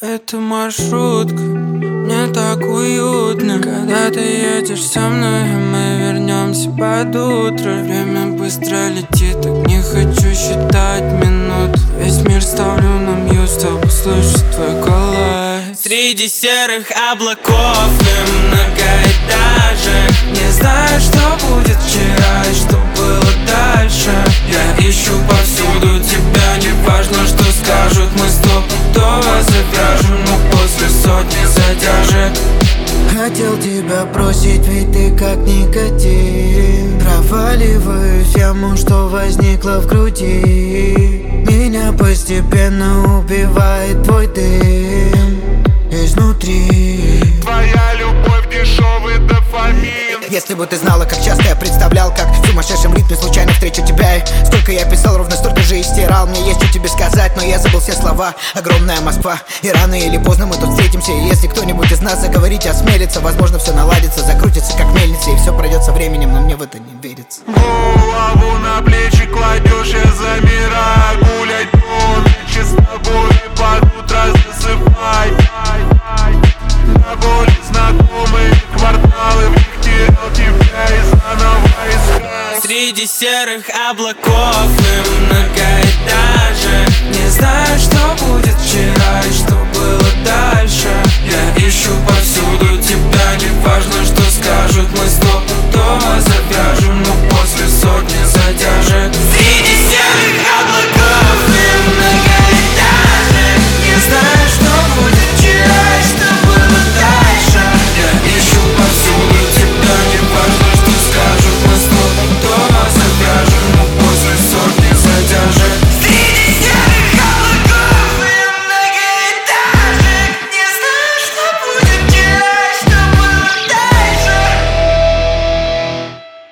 Это маршрутка, мне так уютно, когда ты едешь со мной, и мы вернемся под утро. Время быстро летит, так не хочу считать минут. Весь мир ставлю на мьют, чтобы слышать твой голос. Среди серых облаков и многоэтажек, не знаю, что будет вчера и что было дальше. Я ищу повсюду тебя, не важно, что скажут. Мы стопудово завяжем, но после сотни задержек. Хотел тебя бросить, ведь ты как никотин. Проваливаюсь в яму, что возникла в груди. Меня постепенно убивает твой дым изнутри. Твоя любовь, дешевый дофамин. Если бы ты знала, как часто я представлял, как в сумасшедшем ритме случайно встречу тебя. И сколько я писал, ровно столько же и стирал. Мне есть что тебе сказать, но я забыл все слова. Огромная Москва, и рано или поздно мы тут встретимся. И если кто-нибудь из нас заговорить осмелится, возможно, все наладится, закрутится как мельница, и все пройдет со временем, но мне в это не верится. Голову на плечи кладешь, я замираю. Гулять по ночи с тобой и под утро засыпай. На более знакомые кварталы, в них терял тебя и заново искать. Среди серых облаков и